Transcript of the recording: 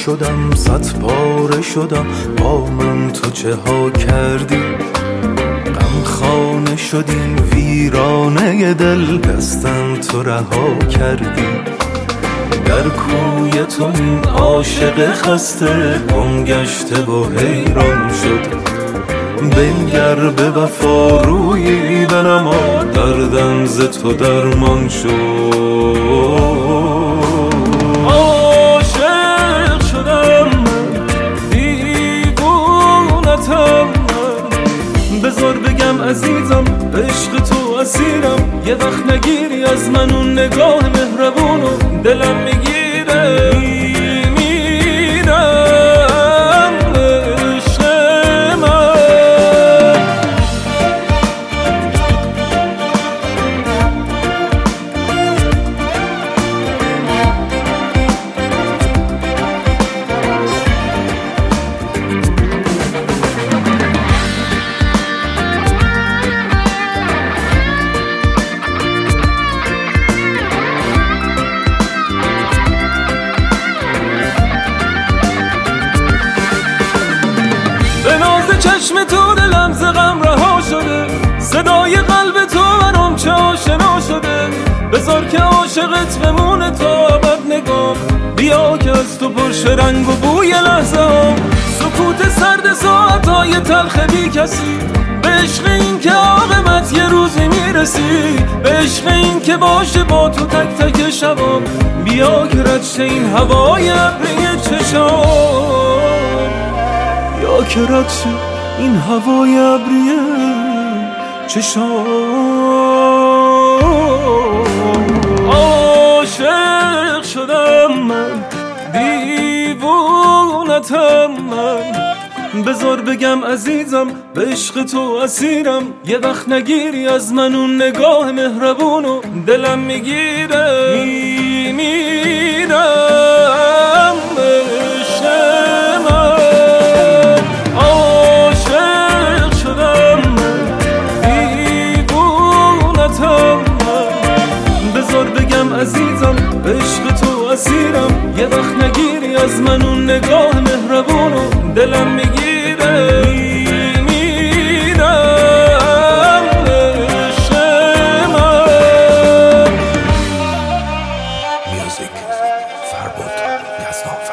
شدم، صد پاره شدم، با من تو چه ها کردی؟ غمخانه شدیم ویرانه دل، دستم تو رها کردی. در کوی تو این عاشق خسته گم گشته و حیران شد. بنگر به وفا رویی بنما، دردم ز تو درمان شد. عاشق شدم دیوونتم، بذار بگم عزیزم عشق تو اسیرم. یه وقت نگیری از من اون نگاه مهربونو، دلم میگیره میمیرم عشق من. چشم تو دلم ز غم رها شده، صدای قلب تو برام چه آشنا شده. بذار که عاشقت بمونه تا ابد نگام، بیا که از تو پرشه رنگ و بوی لحظه ها. سکوت سرد ساعتهای تلخ بی کسی، به عشق این که عاقبت یه روزی میرسی. به عشق این که باشه با تو تک تک شبام، بیا که رد شه این هوای ابری چشام. یا که رد شه این هوای ابریه چشام. عاشق شدم من دیوونتم من، بذار بگم عزیزم به عشق تو اسیرم. یه وقت نگیری از من اون نگاه مهربونو، دلم میگیره میمیرم عشق من. بذار بگم عزیزم به عشق تو اسیرم. یه وقت نگیری از من اون نگاه مهربونو، دلم میگیره میمیرم عشق من. میوزیک فربود یزدان.